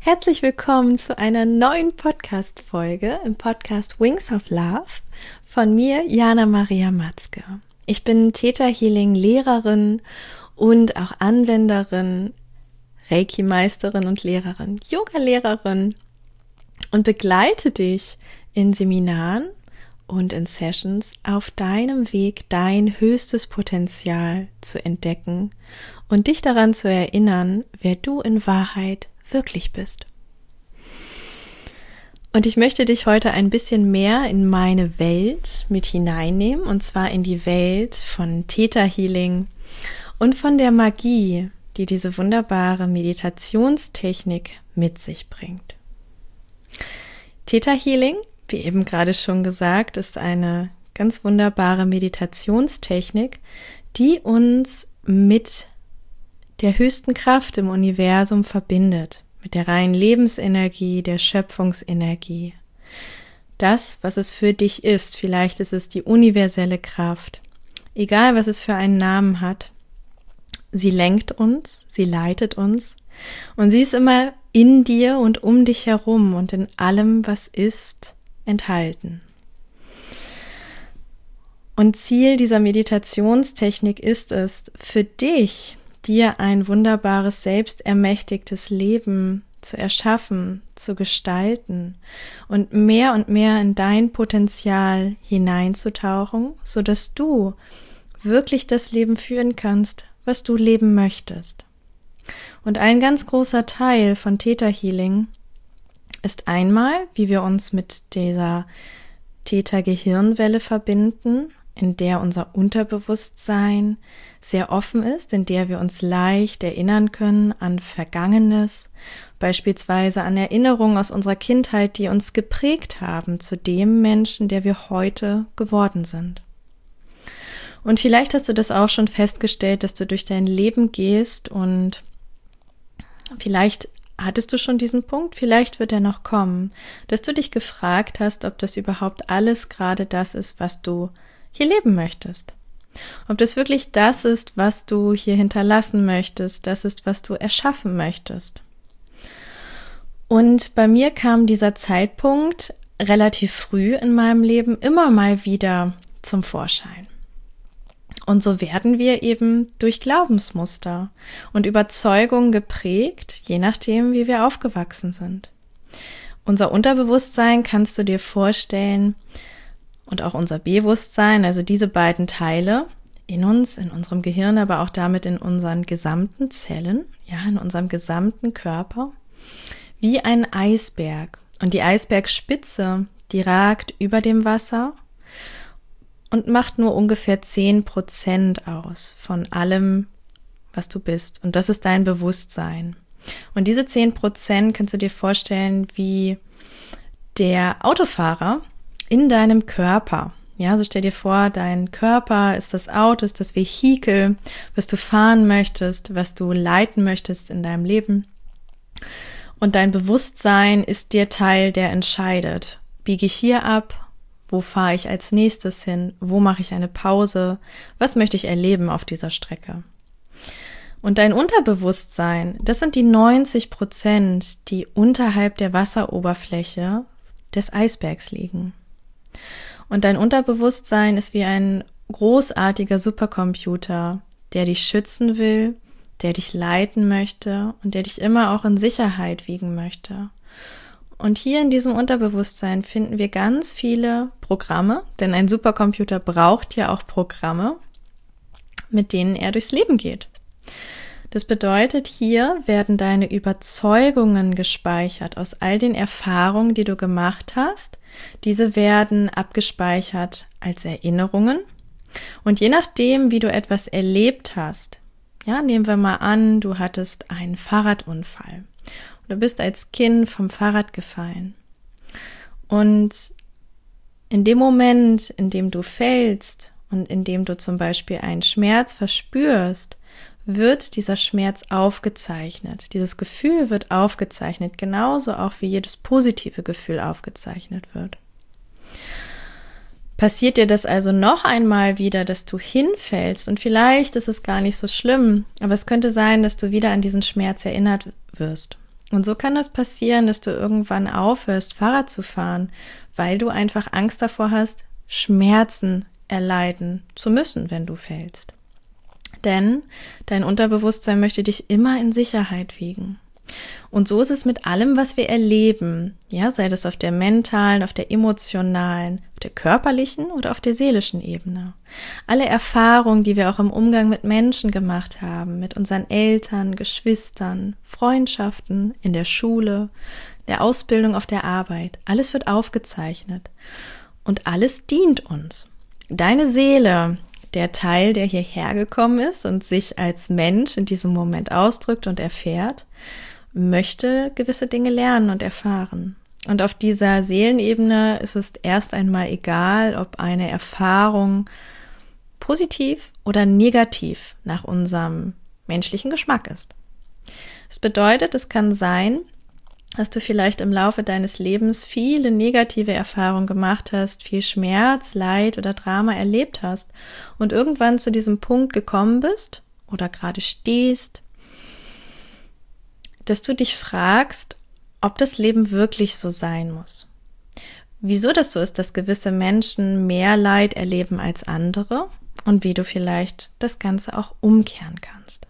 Herzlich willkommen zu einer neuen Podcast-Folge im Podcast Wings of Love von mir, Jana Maria Matzke. Ich bin Theta Healing Lehrerin und auch Anwenderin, Reiki-Meisterin und Lehrerin, Yoga-Lehrerin und begleite dich in Seminaren und in Sessions auf deinem Weg, dein höchstes Potenzial zu entdecken und dich daran zu erinnern, wer du in Wahrheit wirklich bist. Und ich möchte dich heute ein bisschen mehr in meine Welt mit hineinnehmen, und zwar in die Welt von Theta Healing und von der Magie, die diese wunderbare Meditationstechnik mit sich bringt. Theta Healing, wie eben gerade schon gesagt, ist eine ganz wunderbare Meditationstechnik, die uns mit der höchsten Kraft im Universum verbindet, mit der reinen Lebensenergie, der Schöpfungsenergie. Das, was es für dich ist, vielleicht ist es die universelle Kraft, egal was es für einen Namen hat, sie lenkt uns, sie leitet uns und sie ist immer in dir und um dich herum und in allem, was ist, enthalten. Und Ziel dieser Meditationstechnik ist es, für dich dir ein wunderbares, selbstermächtigtes Leben zu erschaffen, zu gestalten und mehr in dein Potenzial hineinzutauchen, sodass du wirklich das Leben führen kannst, was du leben möchtest. Und ein ganz großer Teil von Theta Healing ist einmal, wie wir uns mit dieser Theta-Gehirnwelle verbinden, in der unser Unterbewusstsein sehr offen ist, in der wir uns leicht erinnern können an Vergangenes, beispielsweise an Erinnerungen aus unserer Kindheit, die uns geprägt haben zu dem Menschen, der wir heute geworden sind. Und vielleicht hast du das auch schon festgestellt, dass du durch dein Leben gehst und vielleicht hattest du schon diesen Punkt, vielleicht wird er noch kommen, dass du dich gefragt hast, ob das überhaupt alles gerade das ist, was du hier leben möchtest. Ob das wirklich das ist, was du hier hinterlassen möchtest, das ist, was du erschaffen möchtest. Und bei mir kam dieser Zeitpunkt relativ früh in meinem Leben immer mal wieder zum Vorschein. Und so werden wir eben durch Glaubensmuster und Überzeugungen geprägt, je nachdem, wie wir aufgewachsen sind. Unser Unterbewusstsein kannst du dir vorstellen, und auch unser Bewusstsein, also diese beiden Teile in uns, in unserem Gehirn, aber auch damit in unseren gesamten Zellen, ja, in unserem gesamten Körper, wie ein Eisberg. Und die Eisbergspitze, die ragt über dem Wasser und macht nur ungefähr 10% aus von allem, was du bist. Und das ist dein Bewusstsein. Und diese 10% kannst du dir vorstellen wie der Autofahrer in deinem Körper. Ja, also stell dir vor, dein Körper ist das Auto, ist das Vehikel, was du fahren möchtest, was du leiten möchtest in deinem Leben. Und dein Bewusstsein ist der Teil, der entscheidet. Biege ich hier ab? Wo fahre ich als nächstes hin? Wo mache ich eine Pause? Was möchte ich erleben auf dieser Strecke? Und dein Unterbewusstsein, das sind die 90%, die unterhalb der Wasseroberfläche des Eisbergs liegen. Und dein Unterbewusstsein ist wie ein großartiger Supercomputer, der dich schützen will, der dich leiten möchte und der dich immer auch in Sicherheit wiegen möchte. Und hier in diesem Unterbewusstsein finden wir ganz viele Programme, denn ein Supercomputer braucht ja auch Programme, mit denen er durchs Leben geht. Das bedeutet, hier werden deine Überzeugungen gespeichert aus all den Erfahrungen, die du gemacht hast. Diese werden abgespeichert als Erinnerungen. Und je nachdem, wie du etwas erlebt hast, ja, nehmen wir mal an, du hattest einen Fahrradunfall. Du bist als Kind vom Fahrrad gefallen. Und in dem Moment, in dem du fällst und in dem du zum Beispiel einen Schmerz verspürst, wird dieser Schmerz aufgezeichnet. Dieses Gefühl wird aufgezeichnet, genauso auch wie jedes positive Gefühl aufgezeichnet wird. Passiert dir das also noch einmal wieder, dass du hinfällst und vielleicht ist es gar nicht so schlimm, aber es könnte sein, dass du wieder an diesen Schmerz erinnert wirst. Und so kann das passieren, dass du irgendwann aufhörst, Fahrrad zu fahren, weil du einfach Angst davor hast, Schmerzen erleiden zu müssen, wenn du fällst. Denn dein Unterbewusstsein möchte dich immer in Sicherheit wiegen. Und so ist es mit allem, was wir erleben, ja, sei das auf der mentalen, auf der emotionalen, auf der körperlichen oder auf der seelischen Ebene. Alle Erfahrungen, die wir auch im Umgang mit Menschen gemacht haben, mit unseren Eltern, Geschwistern, Freundschaften, in der Schule, der Ausbildung, auf der Arbeit, alles wird aufgezeichnet und alles dient uns. Deine Seele, der Teil, der hierher gekommen ist und sich als Mensch in diesem Moment ausdrückt und erfährt, möchte gewisse Dinge lernen und erfahren. Und auf dieser Seelenebene ist es erst einmal egal, ob eine Erfahrung positiv oder negativ nach unserem menschlichen Geschmack ist. Das bedeutet, es kann sein, dass du vielleicht im Laufe deines Lebens viele negative Erfahrungen gemacht hast, viel Schmerz, Leid oder Drama erlebt hast und irgendwann zu diesem Punkt gekommen bist oder gerade stehst, dass du dich fragst, ob das Leben wirklich so sein muss. Wieso das so ist, dass gewisse Menschen mehr Leid erleben als andere und wie du vielleicht das Ganze auch umkehren kannst.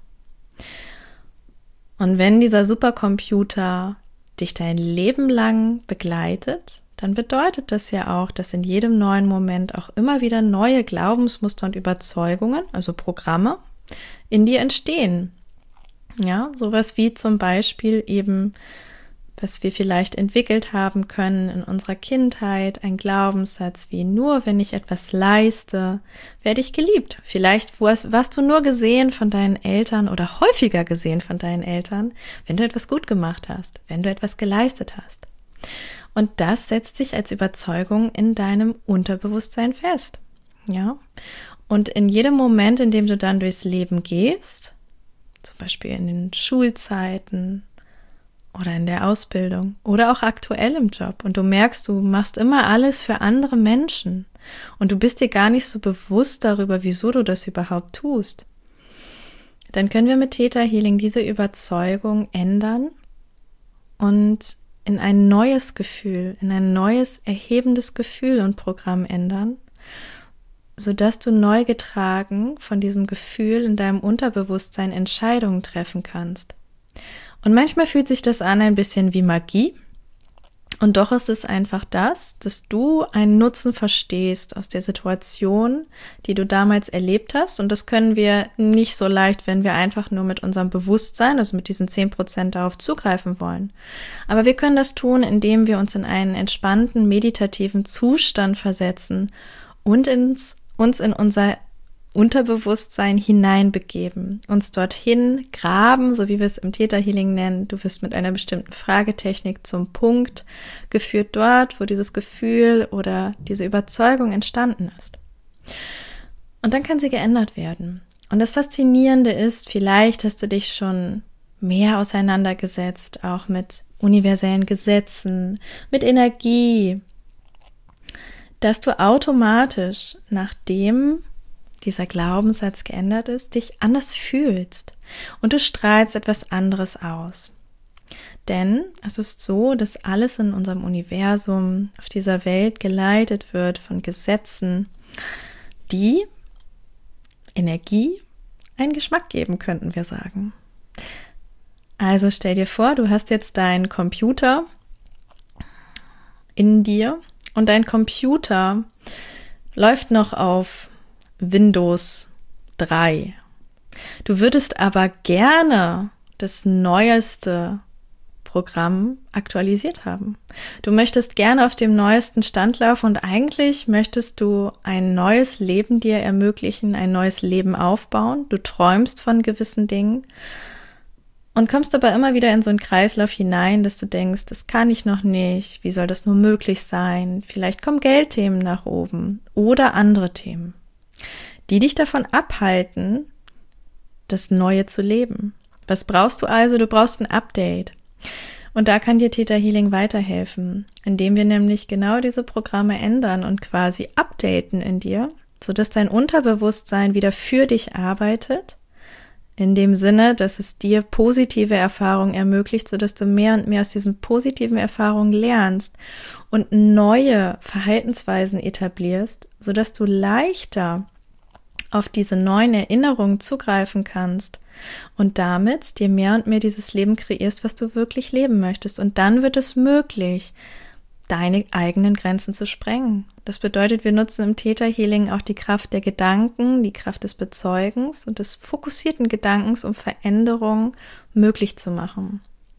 Und wenn dieser Supercomputer dich dein Leben lang begleitet, dann bedeutet das ja auch, dass in jedem neuen Moment auch immer wieder neue Glaubensmuster und Überzeugungen, also Programme, in dir entstehen. Ja, sowas wie zum Beispiel eben, was wir vielleicht entwickelt haben können in unserer Kindheit, ein Glaubenssatz wie: Nur wenn ich etwas leiste, werde ich geliebt. Vielleicht warst du nur gesehen von deinen Eltern oder häufiger gesehen von deinen Eltern, wenn du etwas gut gemacht hast, wenn du etwas geleistet hast. Und das setzt sich als Überzeugung in deinem Unterbewusstsein fest. Ja, und in jedem Moment, in dem du dann durchs Leben gehst, zum Beispiel in den Schulzeiten oder in der Ausbildung oder auch aktuell im Job, und du merkst, du machst immer alles für andere Menschen und du bist dir gar nicht so bewusst darüber, wieso du das überhaupt tust, dann können wir mit Theta Healing diese Überzeugung ändern und in ein neues Gefühl, in ein neues erhebendes Gefühl und Programm ändern, sodass du neu getragen von diesem Gefühl in deinem Unterbewusstsein Entscheidungen treffen kannst. Und manchmal fühlt sich das an ein bisschen wie Magie, und doch ist es einfach das, dass du einen Nutzen verstehst aus der Situation, die du damals erlebt hast, und das können wir nicht so leicht, wenn wir einfach nur mit unserem Bewusstsein, also mit diesen 10% darauf zugreifen wollen. Aber wir können das tun, indem wir uns in einen entspannten, meditativen Zustand versetzen und uns in unser Unterbewusstsein hineinbegeben, uns dorthin graben, so wie wir es im Theta Healing nennen. Du wirst mit einer bestimmten Fragetechnik zum Punkt geführt, dort, wo dieses Gefühl oder diese Überzeugung entstanden ist. Und dann kann sie geändert werden. Und das Faszinierende ist, vielleicht hast du dich schon mehr auseinandergesetzt, auch mit universellen Gesetzen, mit Energie, dass du automatisch, nachdem dieser Glaubenssatz geändert ist, dich anders fühlst und du strahlst etwas anderes aus. Denn es ist so, dass alles in unserem Universum, auf dieser Welt geleitet wird von Gesetzen, die Energie einen Geschmack geben, könnten wir sagen. Also stell dir vor, du hast jetzt deinen Computer in dir und dein Computer läuft noch auf Windows 3. Du würdest aber gerne das neueste Programm aktualisiert haben. Du möchtest gerne auf dem neuesten Stand laufen und eigentlich möchtest du ein neues Leben dir ermöglichen, ein neues Leben aufbauen. Du träumst von gewissen Dingen und kommst aber immer wieder in so einen Kreislauf hinein, dass du denkst, das kann ich noch nicht, wie soll das nur möglich sein? Vielleicht kommen Geldthemen nach oben oder andere Themen, die dich davon abhalten, das Neue zu leben. Was brauchst du also? Du brauchst ein Update. Und da kann dir Theta Healing weiterhelfen, indem wir nämlich genau diese Programme ändern und quasi updaten in dir, sodass dein Unterbewusstsein wieder für dich arbeitet, In dem Sinne, dass es dir positive Erfahrungen ermöglicht, sodass du mehr und mehr aus diesen positiven Erfahrungen lernst und neue Verhaltensweisen etablierst, sodass du leichter auf diese neuen Erinnerungen zugreifen kannst und damit dir mehr und mehr dieses Leben kreierst, was du wirklich leben möchtest. Und dann wird es möglich, deine eigenen Grenzen zu sprengen. Das bedeutet, wir nutzen im Theta Healing auch die Kraft der Gedanken, die Kraft des Bezeugens und des fokussierten Gedankens, um Veränderungen möglich zu machen.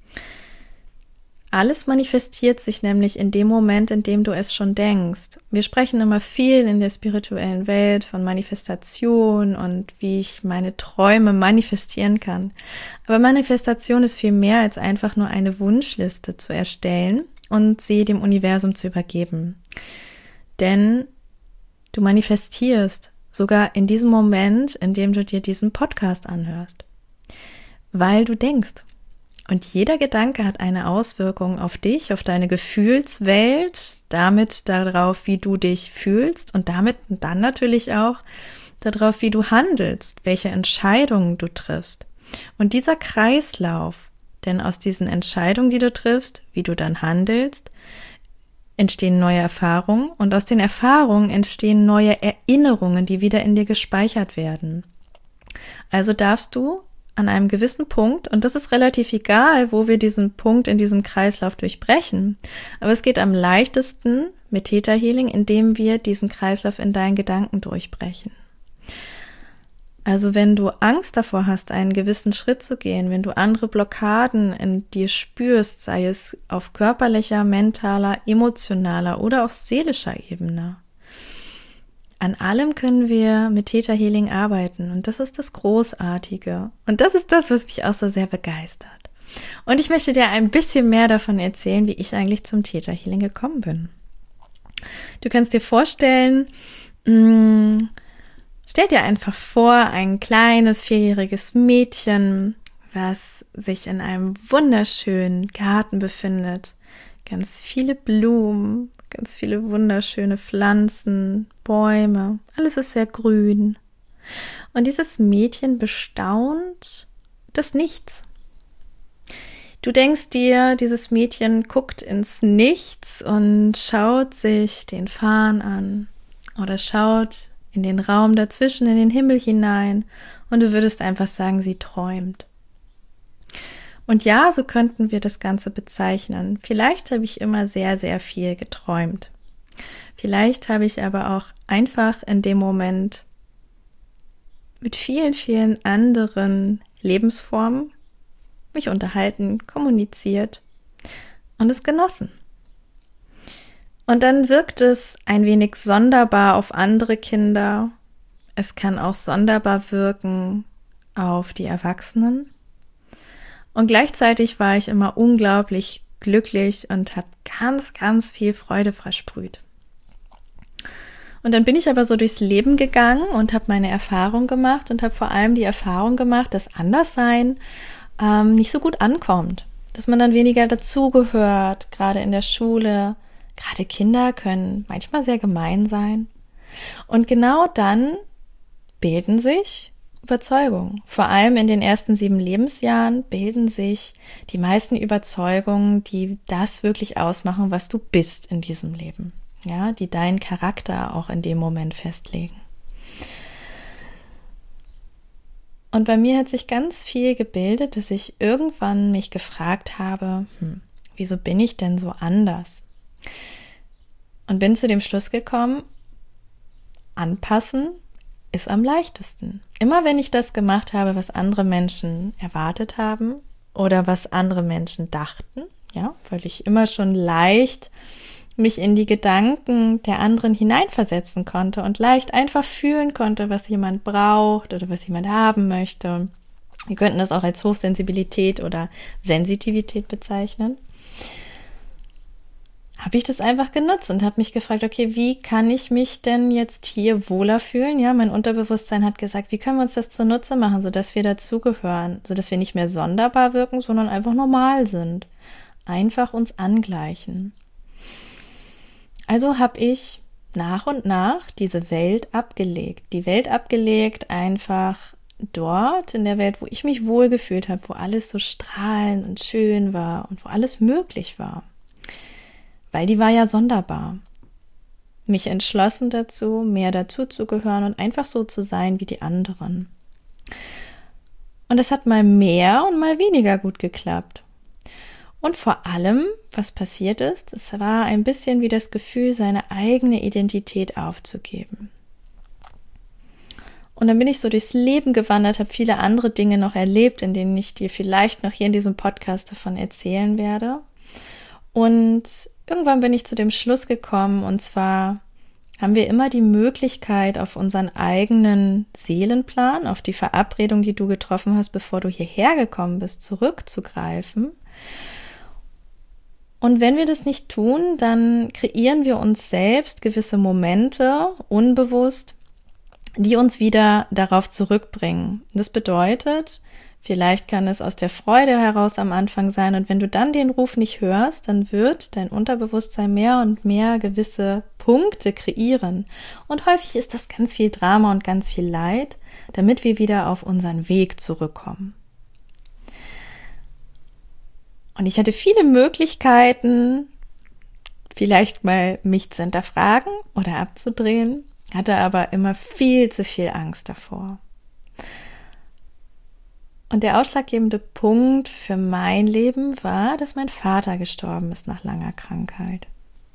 Alles manifestiert sich nämlich in dem Moment, in dem du es schon denkst. Wir sprechen immer viel in der spirituellen Welt von Manifestation und wie ich meine Träume manifestieren kann. Aber Manifestation ist viel mehr als einfach nur eine Wunschliste zu erstellen und sie dem Universum zu übergeben. Denn du manifestierst sogar in diesem Moment, in dem du dir diesen Podcast anhörst, weil du denkst. Und jeder Gedanke hat eine Auswirkung auf dich, auf deine Gefühlswelt, damit darauf, wie du dich fühlst und damit dann natürlich auch darauf, wie du handelst, welche Entscheidungen du triffst. Und dieser Kreislauf, denn aus diesen Entscheidungen, die du triffst, wie du dann handelst, entstehen neue Erfahrungen und aus den Erfahrungen entstehen neue Erinnerungen, die wieder in dir gespeichert werden. Also darfst du an einem gewissen Punkt, und das ist relativ egal, wo wir diesen Punkt in diesem Kreislauf durchbrechen, aber es geht am leichtesten mit Theta Healing, indem wir diesen Kreislauf in deinen Gedanken durchbrechen. Also wenn du Angst davor hast, einen gewissen Schritt zu gehen, wenn du andere Blockaden in dir spürst, sei es auf körperlicher, mentaler, emotionaler oder auch seelischer Ebene, an allem können wir mit Theta Healing arbeiten und das ist das Großartige. Und das ist das, was mich auch so sehr begeistert. Und ich möchte dir ein bisschen mehr davon erzählen, wie ich eigentlich zum Theta Healing gekommen bin. Du kannst dir vorstellen, stell dir einfach vor, ein kleines 4-jähriges Mädchen, was sich in einem wunderschönen Garten befindet. Ganz viele Blumen, ganz viele wunderschöne Pflanzen, Bäume, alles ist sehr grün. Und dieses Mädchen bestaunt das Nichts. Du denkst dir, dieses Mädchen guckt ins Nichts und schaut sich den Farn an oder schaut in den Raum dazwischen, in den Himmel hinein und du würdest einfach sagen, sie träumt. Und ja, so könnten wir das Ganze bezeichnen. Vielleicht habe ich immer sehr, sehr viel geträumt. Vielleicht habe ich aber auch einfach in dem Moment mit vielen, vielen anderen Lebensformen mich unterhalten, kommuniziert und es genossen. Und dann wirkt es ein wenig sonderbar auf andere Kinder. Es kann auch sonderbar wirken auf die Erwachsenen. Und gleichzeitig war ich immer unglaublich glücklich und habe ganz, ganz viel Freude versprüht. Und dann bin ich aber so durchs Leben gegangen und habe meine Erfahrung gemacht und habe vor allem die Erfahrung gemacht, dass Anderssein nicht so gut ankommt. Dass man dann weniger dazugehört, gerade in der Schule. Gerade Kinder können manchmal sehr gemein sein. Und genau dann bilden sich Überzeugungen. Vor allem in den ersten 7 Lebensjahren bilden sich die meisten Überzeugungen, die das wirklich ausmachen, was du bist in diesem Leben. Ja, die deinen Charakter auch in dem Moment festlegen. Und bei mir hat sich ganz viel gebildet, dass ich irgendwann mich gefragt habe, wieso bin ich denn so anders? Und bin zu dem Schluss gekommen, anpassen ist am leichtesten. Immer wenn ich das gemacht habe, was andere Menschen erwartet haben oder was andere Menschen dachten, ja, weil ich immer schon leicht mich in die Gedanken der anderen hineinversetzen konnte und leicht einfach fühlen konnte, was jemand braucht oder was jemand haben möchte. Wir könnten das auch als Hochsensibilität oder Sensitivität bezeichnen. Habe ich das einfach genutzt und habe mich gefragt, okay, wie kann ich mich denn jetzt hier wohler fühlen? Ja, mein Unterbewusstsein hat gesagt, wie können wir uns das zunutze machen, sodass wir dazugehören, sodass wir nicht mehr sonderbar wirken, sondern einfach normal sind. Einfach uns angleichen. Also habe ich nach und nach diese Welt abgelegt. Die Welt abgelegt, einfach dort in der Welt, wo ich mich wohlgefühlt habe, wo alles so strahlend und schön war und wo alles möglich war. Weil die war ja sonderbar. Mich entschlossen dazu, mehr dazu zu gehören und einfach so zu sein wie die anderen. Und es hat mal mehr und mal weniger gut geklappt. Und vor allem, was passiert ist, es war ein bisschen wie das Gefühl, seine eigene Identität aufzugeben. Und dann bin ich so durchs Leben gewandert, habe viele andere Dinge noch erlebt, in denen ich dir vielleicht noch hier in diesem Podcast davon erzählen werde. Und irgendwann bin ich zu dem Schluss gekommen, und zwar haben wir immer die Möglichkeit, auf unseren eigenen Seelenplan, auf die Verabredung, die du getroffen hast, bevor du hierher gekommen bist, zurückzugreifen. Und wenn wir das nicht tun, dann kreieren wir uns selbst gewisse Momente, unbewusst, die uns wieder darauf zurückbringen. Das bedeutet, vielleicht kann es aus der Freude heraus am Anfang sein, und wenn du dann den Ruf nicht hörst, dann wird dein Unterbewusstsein mehr und mehr gewisse Punkte kreieren. Und häufig ist das ganz viel Drama und ganz viel Leid, damit wir wieder auf unseren Weg zurückkommen. Und ich hatte viele Möglichkeiten, vielleicht mal mich zu hinterfragen oder abzudrehen, hatte aber immer viel zu viel Angst davor. Und der ausschlaggebende Punkt für mein Leben war, dass mein Vater gestorben ist nach langer Krankheit.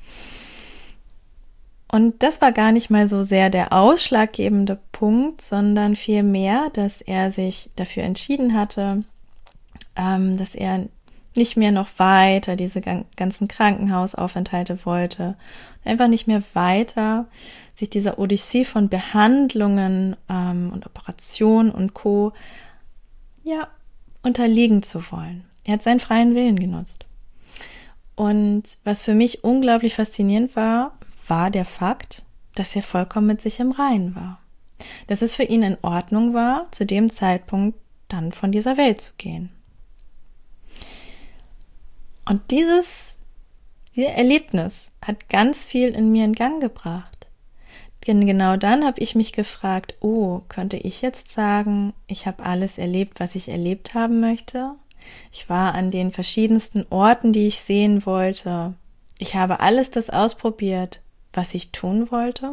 Und das war gar nicht mal so sehr der ausschlaggebende Punkt, sondern vielmehr, dass er sich dafür entschieden hatte, dass er nicht mehr noch weiter diese ganzen Krankenhausaufenthalte wollte, einfach nicht mehr weiter sich dieser Odyssee von Behandlungen und Operationen und Co. unterliegen zu wollen. Er hat seinen freien Willen genutzt. Und was für mich unglaublich faszinierend war der Fakt, dass er vollkommen mit sich im Reinen war. Dass es für ihn in Ordnung war, zu dem Zeitpunkt dann von dieser Welt zu gehen. Und dieses Erlebnis hat ganz viel in mir in Gang gebracht. Denn genau dann habe ich mich gefragt, könnte ich jetzt sagen, ich habe alles erlebt, was ich erlebt haben möchte? Ich war an den verschiedensten Orten, die ich sehen wollte. Ich habe alles das ausprobiert, was ich tun wollte.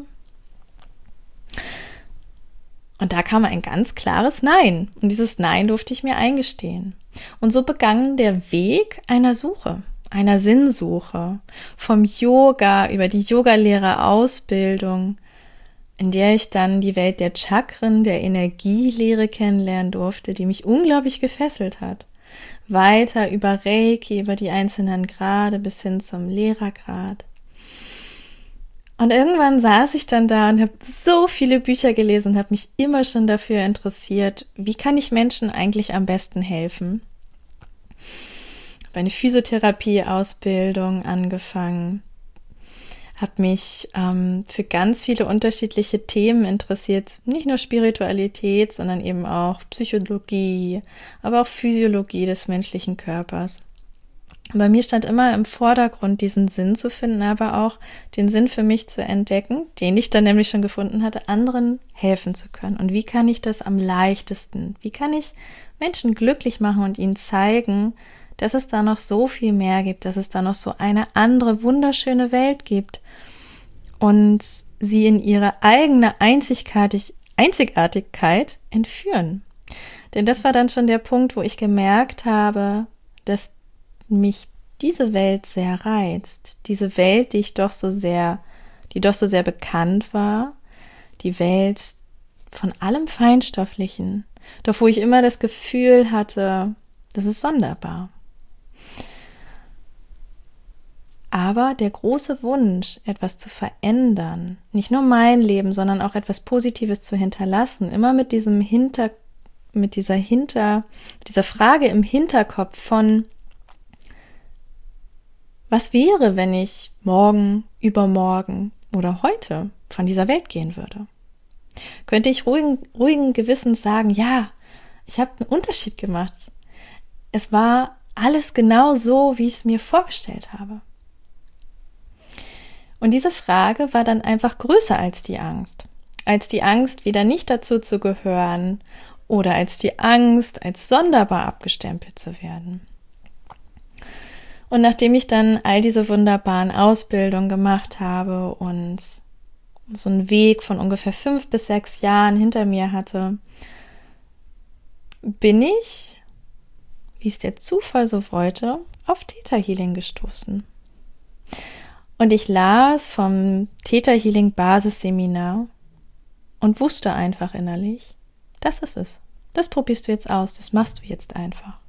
Und da kam ein ganz klares Nein. Und dieses Nein durfte ich mir eingestehen. Und so begann der Weg einer Suche, einer Sinnsuche, vom Yoga über die Yogalehrerausbildung, in der ich dann die Welt der Chakren, der Energielehre kennenlernen durfte, die mich unglaublich gefesselt hat. Weiter über Reiki, über die einzelnen Grade bis hin zum Lehrergrad. Und irgendwann saß ich dann da und habe so viele Bücher gelesen und habe mich immer schon dafür interessiert, wie kann ich Menschen eigentlich am besten helfen. Habe eine Physiotherapie-Ausbildung angefangen, habe mich für ganz viele unterschiedliche Themen interessiert, nicht nur Spiritualität, sondern eben auch Psychologie, aber auch Physiologie des menschlichen Körpers. Bei mir stand immer im Vordergrund, diesen Sinn zu finden, aber auch den Sinn für mich zu entdecken, den ich dann nämlich schon gefunden hatte, anderen helfen zu können. Und wie kann ich das am leichtesten? Wie kann ich Menschen glücklich machen und ihnen zeigen, dass es da noch so viel mehr gibt, dass es da noch so eine andere, wunderschöne Welt gibt und sie in ihre eigene Einzigartigkeit entführen. Denn das war dann schon der Punkt, wo ich gemerkt habe, dass mich diese Welt sehr reizt. Diese Welt, die doch so sehr bekannt war. Die Welt von allem Feinstofflichen. Doch wo ich immer das Gefühl hatte, das ist sonderbar. Aber der große Wunsch, etwas zu verändern, nicht nur mein Leben, sondern auch etwas Positives zu hinterlassen, immer mit dieser Frage im Hinterkopf von, was wäre, wenn ich morgen, übermorgen oder heute von dieser Welt gehen würde? Könnte ich ruhigen Gewissens sagen, ja, ich habe einen Unterschied gemacht. Es war alles genau so, wie ich es mir vorgestellt habe. Und diese Frage war dann einfach größer als die Angst. Als die Angst, wieder nicht dazu zu gehören oder als die Angst, als sonderbar abgestempelt zu werden. Und nachdem ich dann all diese wunderbaren Ausbildungen gemacht habe und so einen Weg von ungefähr 5 bis 6 Jahren hinter mir hatte, bin ich, wie es der Zufall so wollte, auf Theta Healing gestoßen. Und ich las vom Theta Healing Basisseminar und wusste einfach innerlich, das ist es. Das probierst du jetzt aus, das machst du jetzt einfach.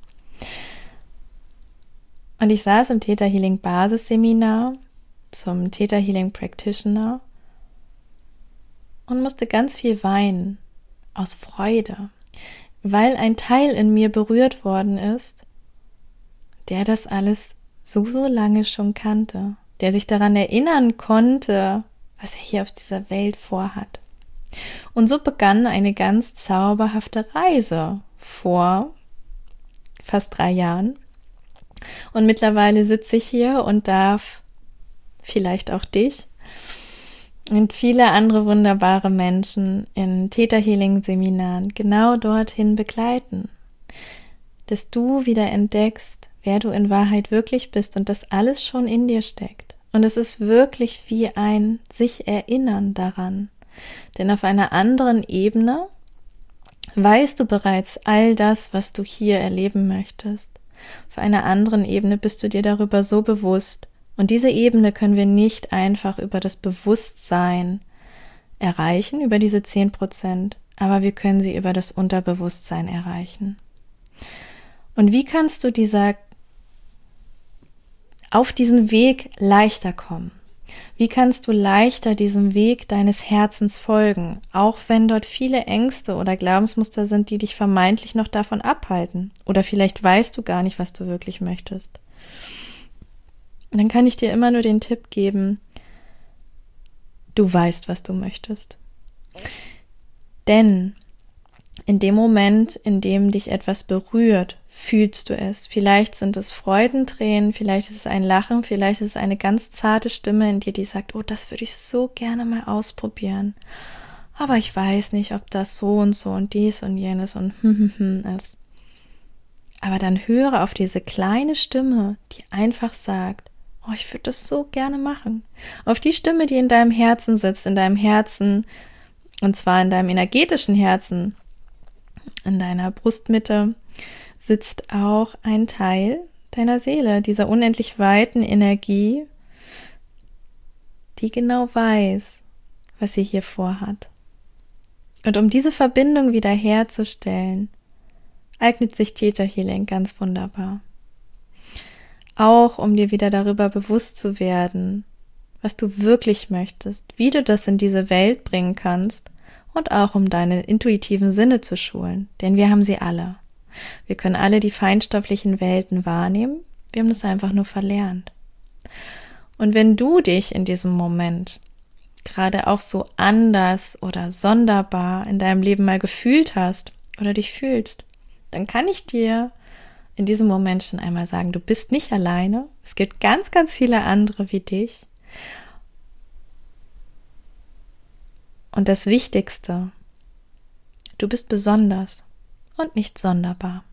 Und ich saß im Theta Healing Basisseminar zum Theta Healing Practitioner und musste ganz viel weinen aus Freude, weil ein Teil in mir berührt worden ist, der das alles so lange schon kannte, der sich daran erinnern konnte, was er hier auf dieser Welt vorhat. Und so begann eine ganz zauberhafte Reise vor fast 3 Jahren. Und mittlerweile sitze ich hier und darf vielleicht auch dich und viele andere wunderbare Menschen in Theta Healing Seminaren genau dorthin begleiten, dass du wieder entdeckst, wer du in Wahrheit wirklich bist und das alles schon in dir steckt. Und es ist wirklich wie ein sich erinnern daran. Denn auf einer anderen Ebene weißt du bereits all das, was du hier erleben möchtest. Auf einer anderen Ebene bist du dir darüber so bewusst. Und diese Ebene können wir nicht einfach über das Bewusstsein erreichen, über diese 10%, aber wir können sie über das Unterbewusstsein erreichen. Und wie kannst du auf diesen Weg leichter kommen? Wie kannst du leichter diesem Weg deines Herzens folgen, auch wenn dort viele Ängste oder Glaubensmuster sind, die dich vermeintlich noch davon abhalten? Oder vielleicht weißt du gar nicht, was du wirklich möchtest. Und dann kann ich dir immer nur den Tipp geben, du weißt, was du möchtest. Denn in dem Moment, in dem dich etwas berührt, fühlst du es. Vielleicht sind es Freudentränen, vielleicht ist es ein Lachen, vielleicht ist es eine ganz zarte Stimme in dir, die sagt, oh, das würde ich so gerne mal ausprobieren. Aber ich weiß nicht, ob das so und dies und jenes und ist. Aber dann höre auf diese kleine Stimme, die einfach sagt, oh, ich würde das so gerne machen. Auf die Stimme, die in deinem Herzen sitzt, in deinem Herzen, und zwar in deinem energetischen Herzen, in deiner Brustmitte, sitzt auch ein Teil deiner Seele, dieser unendlich weiten Energie, die genau weiß, was sie hier vorhat. Und um diese Verbindung wieder herzustellen, eignet sich Theta Healing ganz wunderbar. Auch um dir wieder darüber bewusst zu werden, was du wirklich möchtest, wie du das in diese Welt bringen kannst und auch um deine intuitiven Sinne zu schulen, denn wir haben sie alle. Wir können alle die feinstofflichen Welten wahrnehmen, wir haben das einfach nur verlernt. Und wenn du dich in diesem Moment gerade auch so anders oder sonderbar in deinem Leben mal gefühlt hast oder dich fühlst, dann kann ich dir in diesem Moment schon einmal sagen, du bist nicht alleine. Es gibt ganz, ganz viele andere wie dich. Und das Wichtigste, du bist besonders und nicht sonderbar.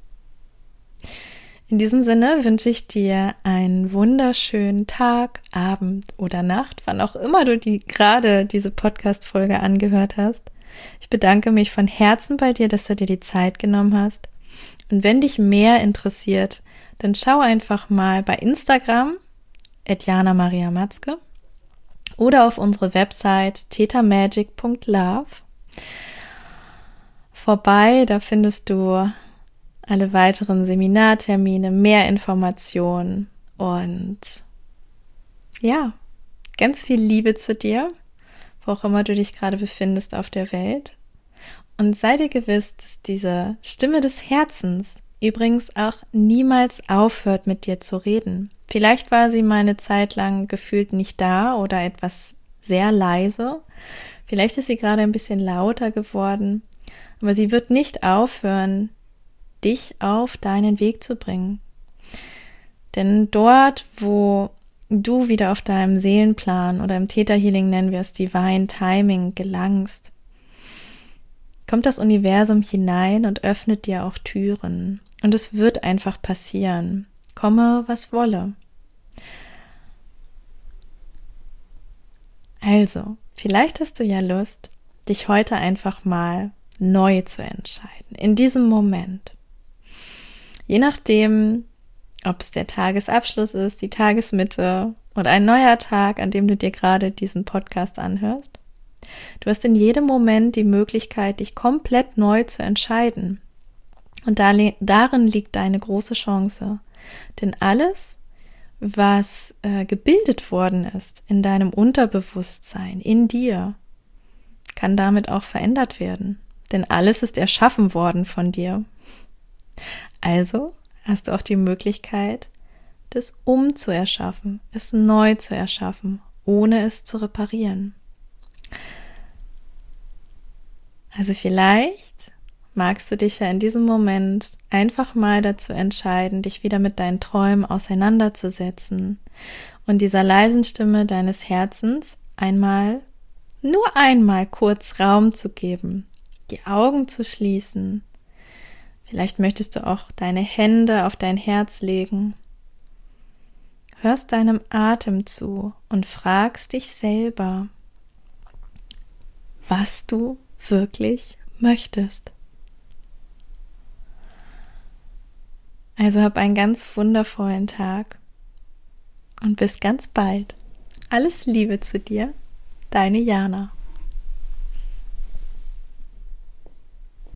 In diesem Sinne wünsche ich dir einen wunderschönen Tag, Abend oder Nacht, wann auch immer du gerade diese Podcast-Folge angehört hast. Ich bedanke mich von Herzen bei dir, dass du dir die Zeit genommen hast. Und wenn dich mehr interessiert, dann schau einfach mal bei Instagram @JanaMariaMatzke oder auf unsere Website thetamagic.love vorbei. Da findest du alle weiteren Seminartermine, mehr Informationen und ja, ganz viel Liebe zu dir, wo auch immer du dich gerade befindest auf der Welt. Und sei dir gewiss, dass diese Stimme des Herzens übrigens auch niemals aufhört, mit dir zu reden. Vielleicht war sie mal eine Zeit lang gefühlt nicht da oder etwas sehr leise. Vielleicht ist sie gerade ein bisschen lauter geworden. Aber sie wird nicht aufhören, dich auf deinen Weg zu bringen. Denn dort, wo du wieder auf deinem Seelenplan oder im Theta Healing nennen wir es Divine Timing gelangst, kommt das Universum hinein und öffnet dir auch Türen. Und es wird einfach passieren. Komme, was wolle. Also, vielleicht hast du ja Lust, dich heute einfach mal neu zu entscheiden. In diesem Moment. Je nachdem, ob es der Tagesabschluss ist, die Tagesmitte oder ein neuer Tag, an dem du dir gerade diesen Podcast anhörst. Du hast in jedem Moment die Möglichkeit, dich komplett neu zu entscheiden. Und darin liegt deine große Chance. Denn alles, was gebildet worden ist in deinem Unterbewusstsein, in dir, kann damit auch verändert werden. Denn alles ist erschaffen worden von dir. Also hast du auch die Möglichkeit, das umzuerschaffen, es neu zu erschaffen, ohne es zu reparieren. Also vielleicht magst du dich ja in diesem Moment einfach mal dazu entscheiden, dich wieder mit deinen Träumen auseinanderzusetzen und dieser leisen Stimme deines Herzens nur einmal kurz Raum zu geben, die Augen zu schließen. Vielleicht möchtest du auch deine Hände auf dein Herz legen. Hörst deinem Atem zu und fragst dich selber, was du wirklich möchtest. Also hab einen ganz wundervollen Tag und bis ganz bald. Alles Liebe zu dir, deine Jana.